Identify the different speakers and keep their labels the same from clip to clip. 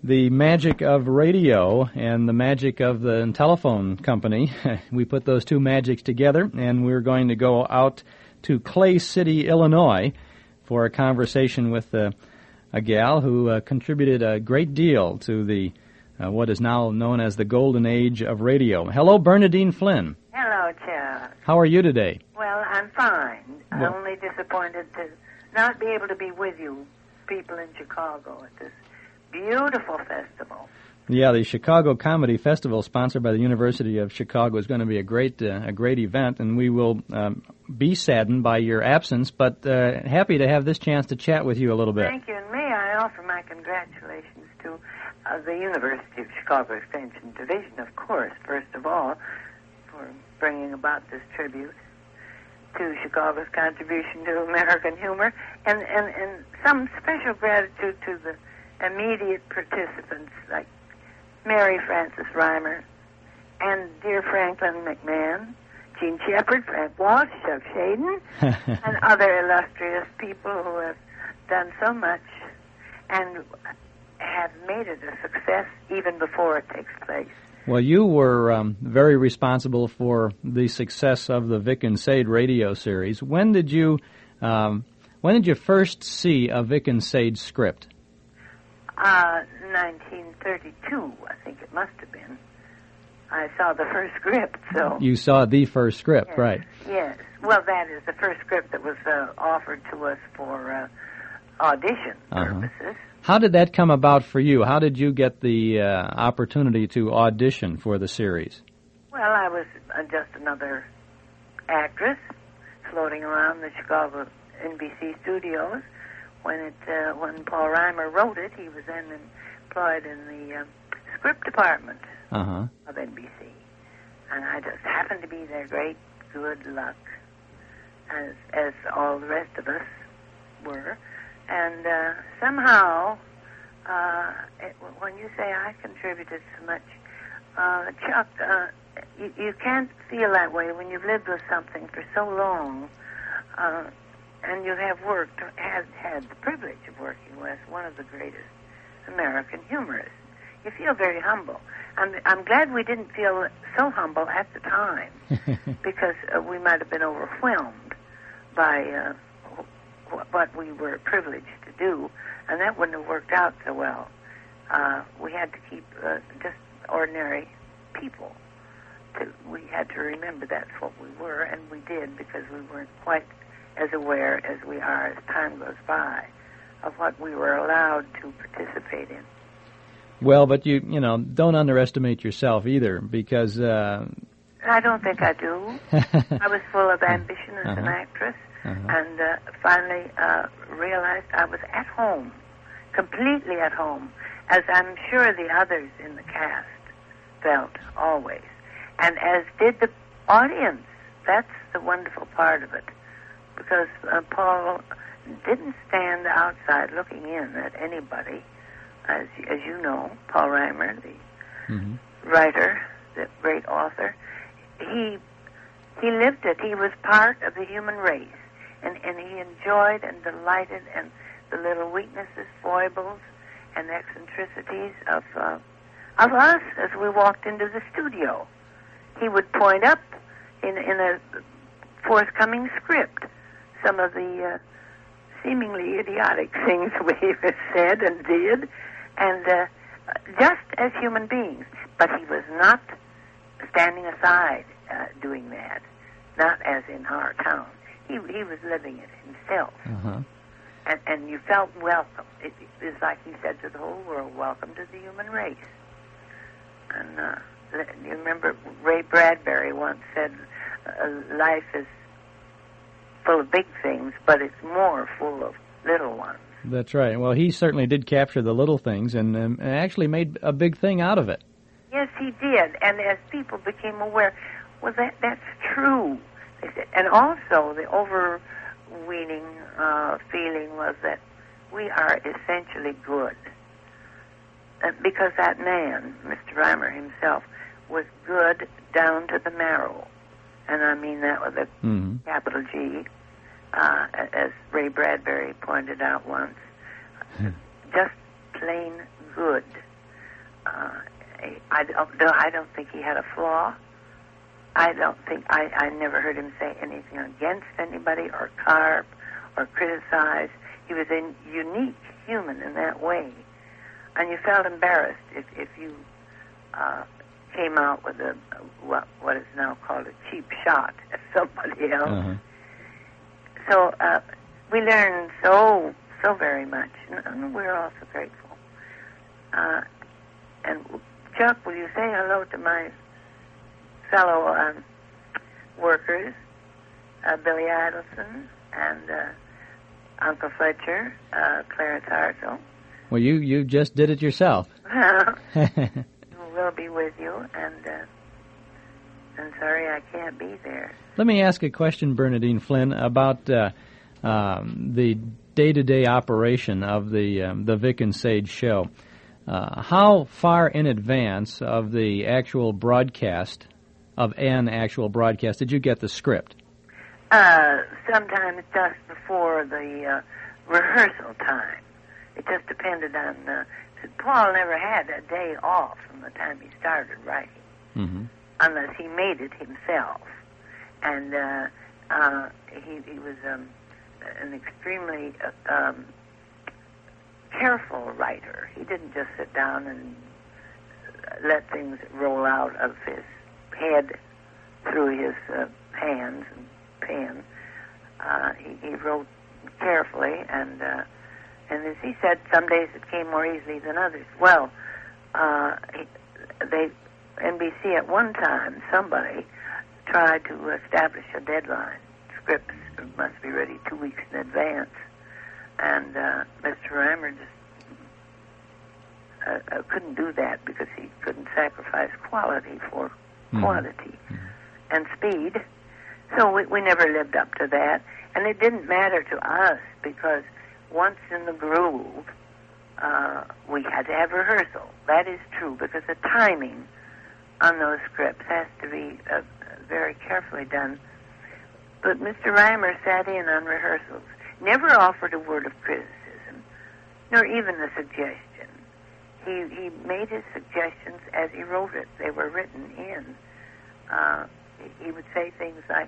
Speaker 1: the magic of radio and the magic of the telephone company. We put those two magics together, and we're going to go out to Clay City, Illinois, for a conversation with a gal who contributed a great deal to the what is now known as the golden age of radio. Hello, Bernadine Flynn.
Speaker 2: Hello, Chuck.
Speaker 1: How are you today?
Speaker 2: Well, I'm fine. I'm only disappointed to not be able to be with you people in Chicago at this beautiful festival.
Speaker 1: Yeah, the Chicago Comedy Festival, sponsored by the University of Chicago, is going to be a great event, and we will be saddened by your absence, but happy to have this chance to chat with you a little bit.
Speaker 2: Thank you, and may I offer my congratulations to the University of Chicago Extension Division, of course, first of all, for bringing about this tribute to Chicago's contribution to American humor, and some special gratitude to the immediate participants like Mary Frances Reimer and dear Franklin McMahon, Gene Shepard, Frank Walsh, Chuck Shaden, and other illustrious people who have done so much and have made it a success even before it takes place.
Speaker 1: Well, you were very responsible for the success of the Vic and Sade radio series. When did you first see a Vic and Sade script?
Speaker 2: 1932, I think it must have been. I saw the first script, so...
Speaker 1: You saw the first script,
Speaker 2: yes,
Speaker 1: right.
Speaker 2: Yes. Well, that is the first script that was offered to us for audition purposes.
Speaker 1: How did that come about for you? How did you get the opportunity to audition for the series?
Speaker 2: Well, I was just another actress floating around the Chicago NBC studios. When Paul Reimer wrote it, he was then employed in the script department of NBC. And I just happened to be there. Great good luck, as all the rest of us were. And somehow, when you say I contributed so much, Chuck, you can't feel that way when you've lived with something for so long, and you have had the privilege of working with one of the greatest American humorists. You feel very humble. I'm glad we didn't feel so humble at the time, because we might have been overwhelmed by what we were privileged to do, and that wouldn't have worked out so well. We had to keep just ordinary people. We had to remember that's what we were, and we did, because we weren't quite as aware as we are as time goes by of what we were allowed to participate in.
Speaker 1: Well, but you don't underestimate yourself either, because...
Speaker 2: I don't think I do. I was full of ambition as an actress, and finally realized I was at home, completely at home, as I'm sure the others in the cast felt always, and as did the audience. That's the wonderful part of it, because Paul didn't stand outside looking in at anybody. As you know, Paul Reimer, the writer, the great author, he lived it. He was part of the human race, and he enjoyed and delighted in the little weaknesses, foibles, and eccentricities of us as we walked into the studio. He would point up in a forthcoming script some of the seemingly idiotic things we said and did, and just as human beings. But he was not standing aside doing that, not as in our town. He was living it himself. And you felt welcome. It was like he said to the whole world, welcome to the human race. And you remember Ray Bradbury once said, life is full of big things, but it's more full of little ones.
Speaker 1: That's right. Well, he certainly did capture the little things and actually made a big thing out of it.
Speaker 2: Yes, he did. And as people became aware, well, that's true, they said. And also the overweening feeling was that we are essentially good. Because that man, Mr. Reimer himself, was good down to the marrow. And I mean that with a capital G, as Ray Bradbury pointed out once. Just plain good. I don't think he had a flaw. I never heard him say anything against anybody or carp or criticize. He was a unique human in that way. And you felt embarrassed if you came out with what is now called a cheap shot at somebody else.
Speaker 1: Uh-huh.
Speaker 2: So we learned so very much, and we're also grateful. And Chuck, will you say hello to my fellow workers, Billy Adelson and Uncle Fletcher, Clarence Hartzell?
Speaker 1: Well, you just did it yourself.
Speaker 2: We'll be with you, and I'm sorry I can't be there.
Speaker 1: Let me ask a question, Bernadine Flynn, about the day-to-day operation of the Vic and Sage show. How far in advance of the actual broadcast, did you get the script?
Speaker 2: Sometimes just before the rehearsal time. It just depended on... Paul never had a day off from the time he started writing, unless he made it himself. And he was an extremely careful writer. He didn't just sit down and let things roll out of his head through his hands and pen. He wrote carefully, and as he said, some days it came more easily than others. Well, NBC at one time, somebody tried to establish a deadline. Scripts must be ready 2 weeks in advance. And Mr. Reimer just couldn't do that because he couldn't sacrifice quality for quantity and speed. So we never lived up to that. And it didn't matter to us because once in the groove, we had to have rehearsal. That is true because the timing on those scripts has to be very carefully done. But Mr. Reimer sat in on rehearsals, never offered a word of criticism, nor even a suggestion. He made his suggestions as he wrote it. They were written in. He would say things like,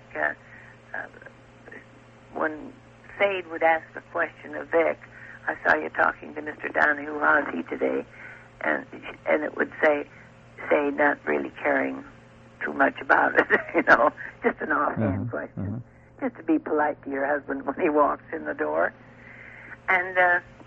Speaker 2: when Sade would ask a question of Vic, I saw you talking to Mr. Donahue, how's he today? And it would say, not really caring too much about it, just an offhand question, just to be polite to your husband when he walks in the door. And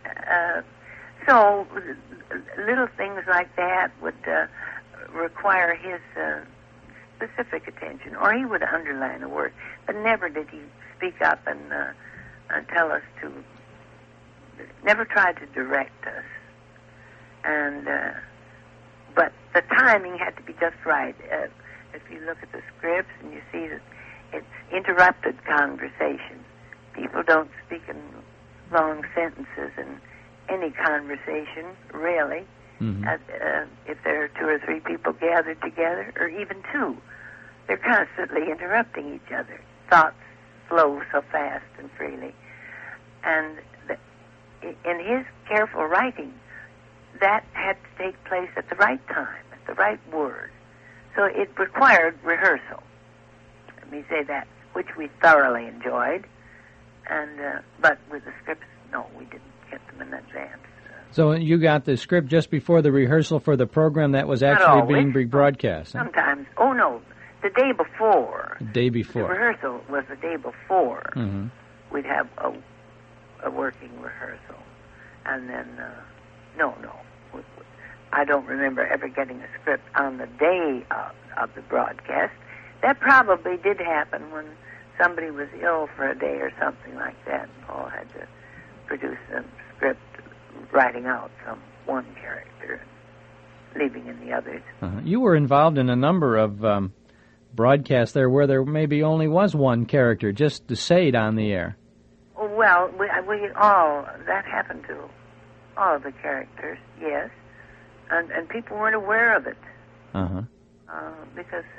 Speaker 2: so little things like that would require his specific attention, or he would underline a word, but never did he speak up and tell us to, never tried to direct us. And but the timing had to be just right. If you look at the scripts and you see that it's interrupted conversation. People don't speak in long sentences in any conversation, really. If there are 2 or 3 people gathered together, or even 2, they're constantly interrupting each other. Thoughts flow so fast and freely. And in his careful writing, that had to take place at the right time, at the right word. So it required rehearsal. Let me say that, which we thoroughly enjoyed. And but with the scripts, no, we didn't get them in advance.
Speaker 1: So you got the script just before the rehearsal for the program that was actually being rebroadcast?
Speaker 2: Sometimes. Oh, no, the day before.
Speaker 1: The day before.
Speaker 2: The rehearsal was the day before. We'd have a working rehearsal. And then, no. I don't remember ever getting a script on the day of the broadcast. That probably did happen when somebody was ill for a day or something like that. Paul had to produce a script writing out one character and leaving in the others.
Speaker 1: You were involved in a number of broadcasts there where there maybe only was one character, just to say it on the air.
Speaker 2: Well, we all, that happened to all of the characters, yes. And people weren't aware of it. Because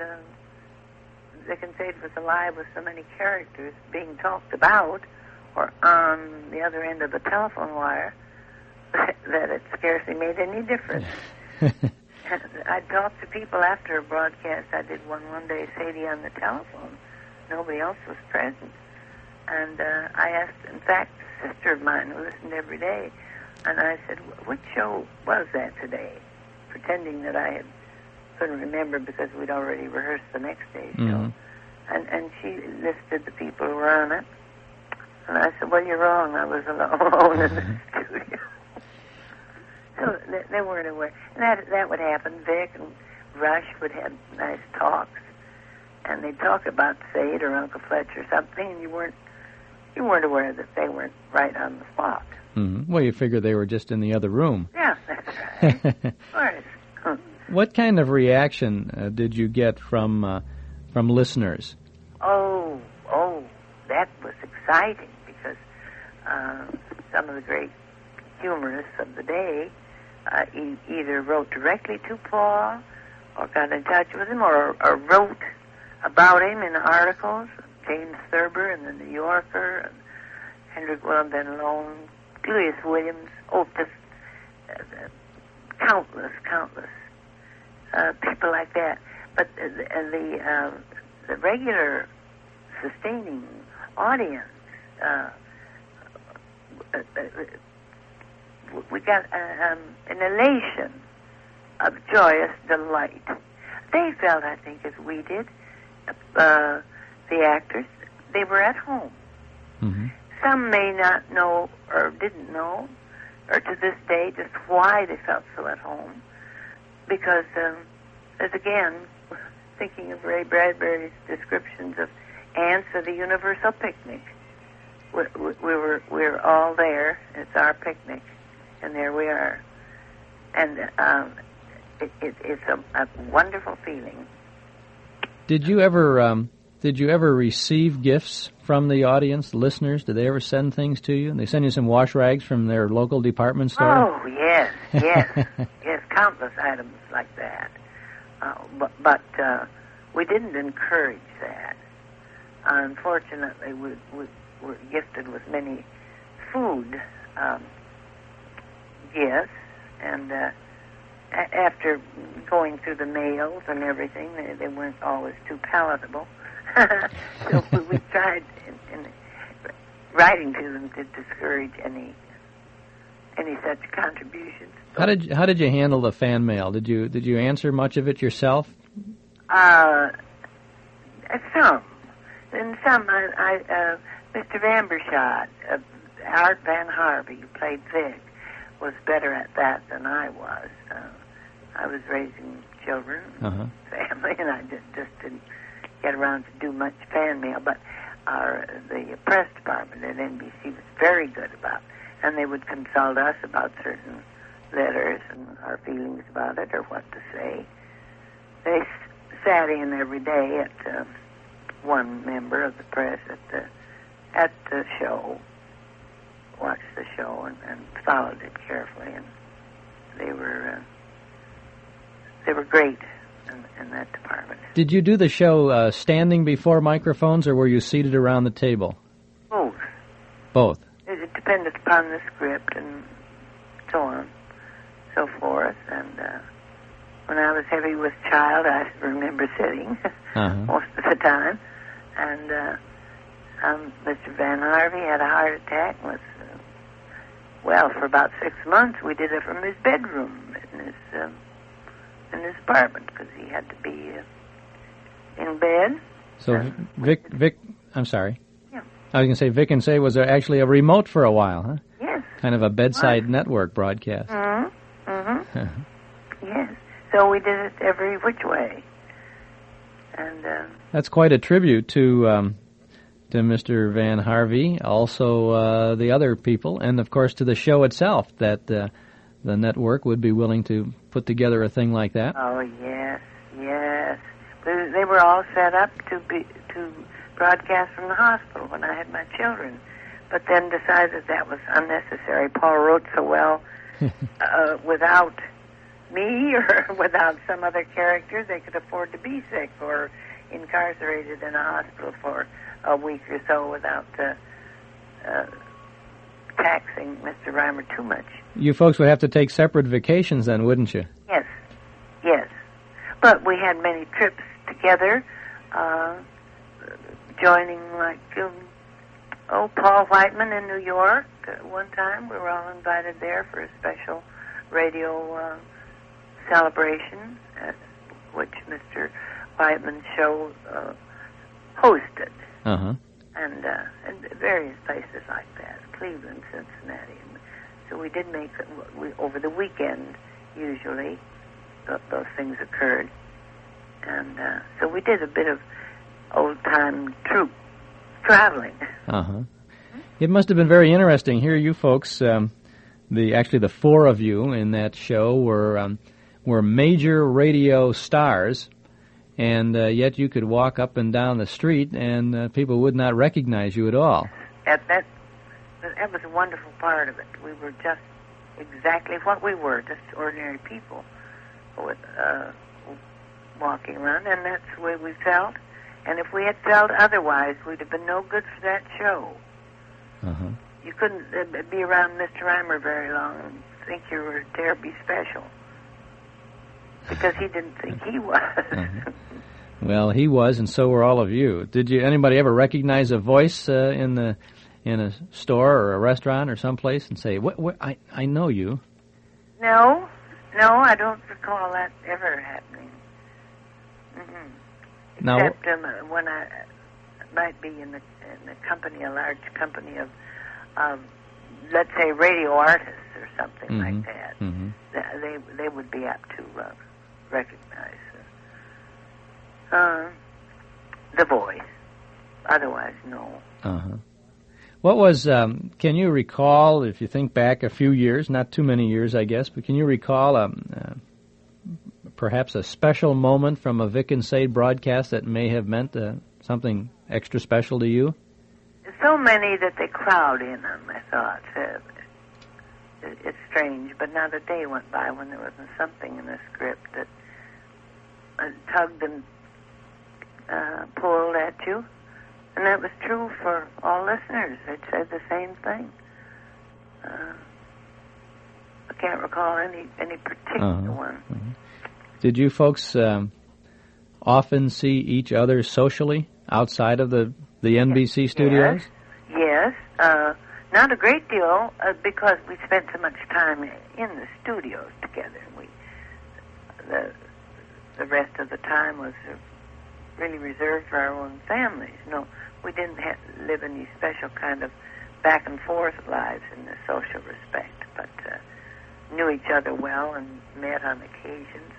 Speaker 2: Vic and Sage was alive with so many characters being talked about or on the other end of the telephone wire that it scarcely made any difference. I talked to people after a broadcast. I did one day, Sadie, on the telephone. Nobody else was present. And I asked, in fact, a sister of mine who listened every day, and I said, "What show was that today?" Pretending that I couldn't remember because we'd already rehearsed the next day's show. And she listed the people who were on it. And I said, "Well, you're wrong. I was alone in the studio." So they weren't aware. And that would happen. Vic and Rush would have nice talks, and they'd talk about Sade or Uncle Fletch or something, and you weren't aware that they weren't right on the spot.
Speaker 1: Mm-hmm. Well, you figured they were just in the other room.
Speaker 2: Yeah, that's right. Of course.
Speaker 1: What kind of reaction did you get from listeners?
Speaker 2: Oh, that was exciting because some of the great humorists of the day either wrote directly to Paul or got in touch with him or wrote about him in articles. James Thurber in the New Yorker, and Hendrik Willem van Loon, Julius Williams, just countless people like that. But the regular sustaining audience, we got an elation of joyous delight. They felt, I think, as we did, the actors, they were at home.
Speaker 1: Mm-hmm.
Speaker 2: Some may not know or didn't know, or to this day, just why they felt so at home. Because, as again, thinking of Ray Bradbury's descriptions of ants at a universal picnic, we're all there. It's our picnic, and there we are. And it's a wonderful feeling.
Speaker 1: Did you ever receive gifts from the audience, the listeners? Did they ever send things to you? They send you some wash rags from their local department store?
Speaker 2: Oh, yes. Yes, countless items like that. But we didn't encourage that. Unfortunately, we were gifted with many food gifts, and after going through the mails and everything, they weren't always too palatable. So we tried in writing to them to discourage any such contributions.
Speaker 1: How did you handle the fan mail? Did you answer much of it yourself?
Speaker 2: Some. And some, Mr. Vambershot, Art Van Harvey, who played Vic, was better at that than I was. I was raising children, family, and I just didn't get around to do much fan mail. But the press department at NBC was very good about, and they would consult us about certain letters and our feelings about it or what to say. They sat in every day at one member of the press at the show, watched the show and followed it carefully, and they were great in that department.
Speaker 1: Did you do the show standing before microphones, or were you seated around the table?
Speaker 2: Both. It depended upon the script and so on, so forth. And when I was heavy with child, I remember sitting most of the time. And Mr. Van Harvey had a heart attack and was, for about 6 months we did it from his bedroom in his apartment because he had to be in bed.
Speaker 1: So Vic, I'm sorry.
Speaker 2: Yeah.
Speaker 1: I was going to say Vic and Say was actually a remote for a while, huh?
Speaker 2: Yes.
Speaker 1: Kind of a bedside network broadcast.
Speaker 2: Yes. So we did it every which way. And
Speaker 1: that's quite a tribute to Mr. Van Harvey, also the other people, and of course to the show itself, that the network would be willing to put together a thing like that.
Speaker 2: Oh yes. They were all set up to broadcast from the hospital when I had my children, but then decided that was unnecessary. Paul wrote so well without me or without some other character, they could afford to be sick or incarcerated in a hospital for a week or so without taxing Mr. Reimer too much.
Speaker 1: You folks would have to take separate vacations then, wouldn't you?
Speaker 2: Yes. But we had many trips together, joining Paul Whiteman in New York. One time we were all invited there for a special radio celebration, which Mr. Whiteman's show hosted.
Speaker 1: Uh-huh.
Speaker 2: And various places like that, Cleveland, Cincinnati. So we did make, over the weekend, usually, those things occurred. And so we did a bit of old-time troop traveling.
Speaker 1: Uh-huh. It must have been very interesting. Here you folks, the four of you in that show were major radio stars, and yet you could walk up and down the street and people would not recognize you at all.
Speaker 2: That was a wonderful part of it. We were just exactly what we were, just ordinary people with, walking around, and that's the way we felt. And if we had felt otherwise, we'd have been no good for that show.
Speaker 1: Uh-huh.
Speaker 2: You couldn't be around Mr. Reimer very long and think you were terribly special, because he didn't think he was.
Speaker 1: Uh-huh. Well, he was, and so were all of you. Did anybody ever recognize a voice in a store or a restaurant or someplace and say, "What? I know you"?
Speaker 2: No, I don't recall that ever happening. Mm-hmm.
Speaker 1: Now,
Speaker 2: except when I might be in the company, a large company of let's say radio artists or something
Speaker 1: mm-hmm.
Speaker 2: like that.
Speaker 1: Mm-hmm.
Speaker 2: They would be apt to recognize the voice. Otherwise, no.
Speaker 1: Uh-huh. What was, can you recall, if you think back a few years, not too many years, I guess, but can you recall perhaps a special moment from a Vic and Sade broadcast that may have meant something extra special to you?
Speaker 2: So many that they crowd in them, I thought. It's strange, but not a day went by when there wasn't something in the script that tugged and pulled at you. And that was true for all listeners. They'd said the same thing. I can't recall any particular one.
Speaker 1: Uh-huh. Did you folks often see each other socially outside of the NBC studios?
Speaker 2: Yes. Not a great deal because we spent so much time in the studios together. The rest of the time was really reserved for our own families. No, we didn't live any special kind of back and forth lives in the social respect, but knew each other well and met on occasions,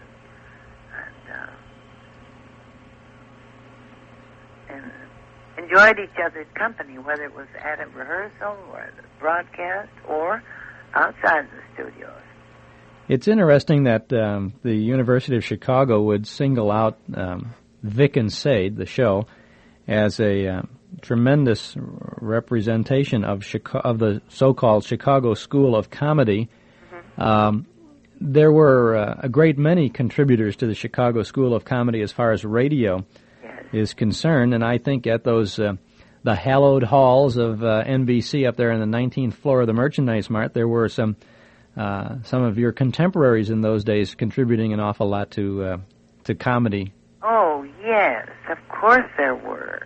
Speaker 2: and enjoyed each other's company, whether it was at a rehearsal or at a broadcast or outside the studios.
Speaker 1: It's interesting that the University of Chicago would single out Vic and Sade, the show, as a tremendous representation of the so-called Chicago School of Comedy. Mm-hmm. There were a great many contributors to the Chicago School of Comedy as far as radio is concerned, and I think at those the hallowed halls of NBC up there in the 19th floor of the Merchandise Mart, there were some of your contemporaries in those days contributing an awful lot to comedy.
Speaker 2: Oh, yes, of course there were.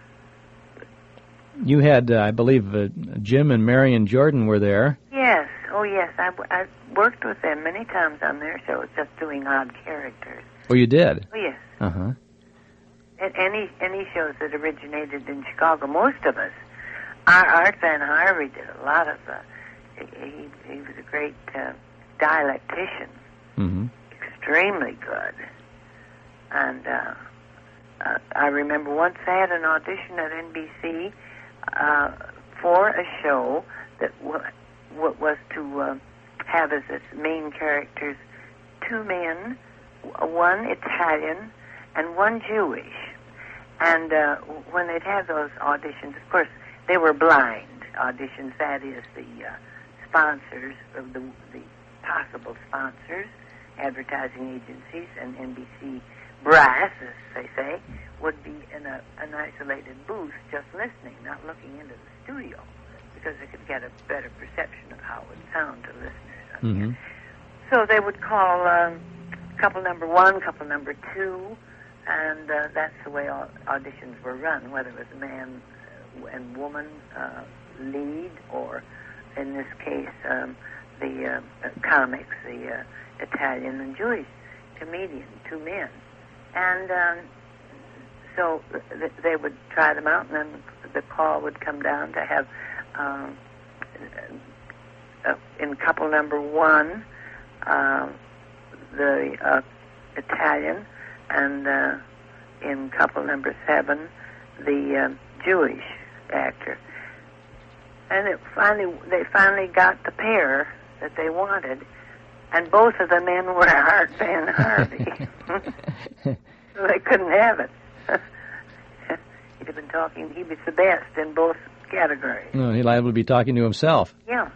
Speaker 1: You had, I believe, Jim and Marion Jordan were there.
Speaker 2: Yes, oh yes, I worked with them many times on their shows, just doing odd characters.
Speaker 1: Oh, you did?
Speaker 2: Oh, yes.
Speaker 1: Uh-huh.
Speaker 2: Any shows that originated in Chicago, most of us. Art Van Harvey did a lot of, he was a great dialectician,
Speaker 1: mm-hmm.
Speaker 2: extremely good. And I remember once I had an audition at NBC for a show that was to have as its main characters two men, one Italian and one Jewish. And when they'd have those auditions, of course, they were blind auditions. That is, the sponsors, the possible sponsors, advertising agencies, and NBC brass, as they say, would be in an isolated booth just listening, not looking into the studio, because they could get a better perception of how it would sound to listeners.
Speaker 1: Mm-hmm.
Speaker 2: So they would call couple number one, couple number two, and that's the way all auditions were run, whether it was man and woman lead, or in this case, the comics, the Italian and Jewish comedian, two men. And so they would try them out, and then the call would come down to have, in couple number one, the Italian, and in couple number 7, the Jewish actor. And they finally got the pair that they wanted, and both of the men were Art Van Harvey. So they couldn't have it. He'd have been talking, he was the best in both categories.
Speaker 1: Oh, he'd liable to be talking to himself.
Speaker 2: Yeah.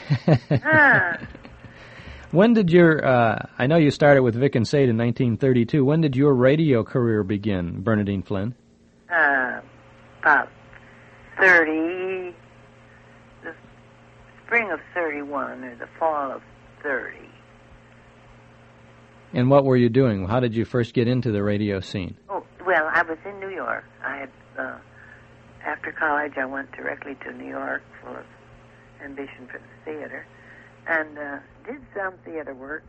Speaker 1: When did your, I know you started with Vic and Sade in 1932. When did your radio career begin, Bernadine Flynn?
Speaker 2: About 30, the spring of 31 or the fall of 30.
Speaker 1: And what were you doing? How did you first get into the radio scene?
Speaker 2: Oh, well, I was in New York. I had, after college, I went directly to New York full of ambition for the theater, and did some theater work.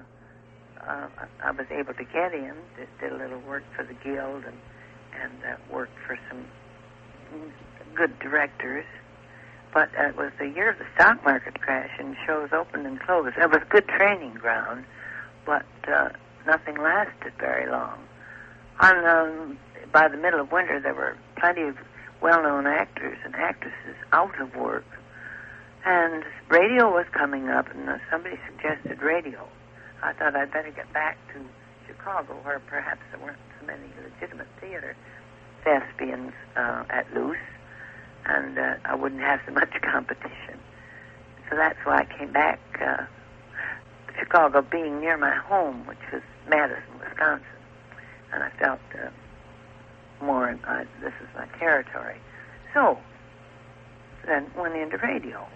Speaker 2: I was able to get in, did a little work for the Guild, and worked for some good directors. But it was the year of the stock market crash, and shows opened and closed. It was a good training ground, but nothing lasted very long. By the middle of winter, there were plenty of well-known actors and actresses out of work. And radio was coming up, and somebody suggested radio. I thought I'd better get back to Chicago, where perhaps there weren't so many legitimate theater thespians at loose, and I wouldn't have so much competition. So that's why I came back, Chicago being near my home, which was Madison, Wisconsin. And I felt more, this is my territory. So then went into radio.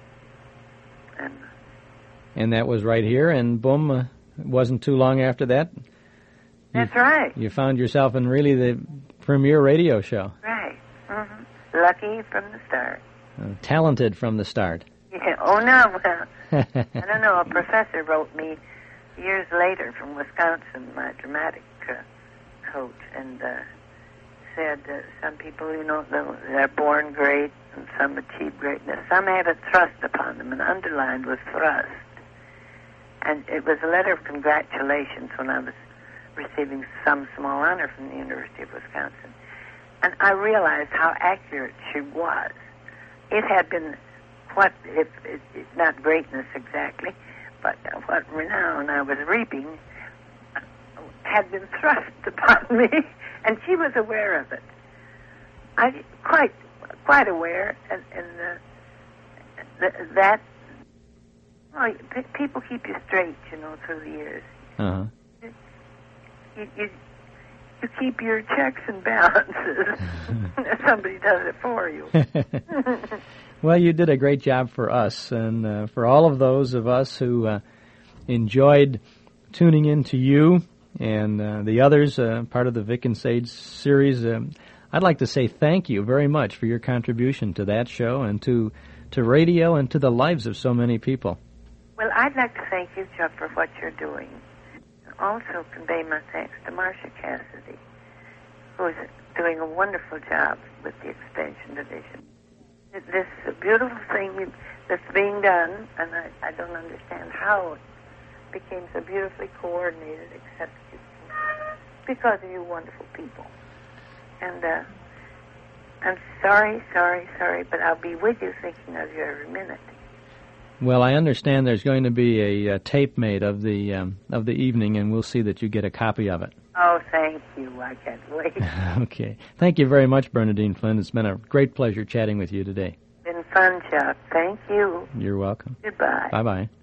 Speaker 1: And that was right here, and boom, it wasn't too long after that.
Speaker 2: That's right.
Speaker 1: You found yourself in really the premier radio show.
Speaker 2: Right. Mm-hmm. Lucky from the start.
Speaker 1: Talented from the start.
Speaker 2: Yeah. Oh, no. Well, I don't know. A professor wrote me years later from Wisconsin, my dramatic coach, and said some people, they're born great, and some achieve greatness. Some have it thrust upon them, and underlined was thrust. And it was a letter of congratulations when I was receiving some small honor from the University of Wisconsin. And I realized how accurate she was. It had been not greatness exactly, but what renown I was reaping had been thrust upon me, and she was aware of it. I quite aware, and that. Well, people keep you straight, through the years.
Speaker 1: Uh-huh.
Speaker 2: You keep your checks and balances. Somebody does it for you.
Speaker 1: Well, you did a great job for us, and for all of those of us who enjoyed tuning in to you and the others, part of the Vic and Sage series. I'd like to say thank you very much for your contribution to that show and to radio and to the lives of so many people.
Speaker 2: Well, I'd like to thank you, Chuck, for what you're doing. Also convey my thanks to Marcia Cassidy, who is doing a wonderful job with the Extension Division. This beautiful thing that's being done, and I don't understand how it became so beautifully coordinated, except because of you wonderful people. And I'm sorry, but I'll be with you, thinking of you every minute.
Speaker 1: Well, I understand there's going to be a tape made of the evening, and we'll see that you get a copy of it.
Speaker 2: Oh, thank you. I can't wait.
Speaker 1: Okay. Thank you very much, Bernadine Flynn. It's been a great pleasure chatting with you today.
Speaker 2: Been fun, Chuck. Thank you.
Speaker 1: You're welcome.
Speaker 2: Goodbye.
Speaker 1: Bye-bye.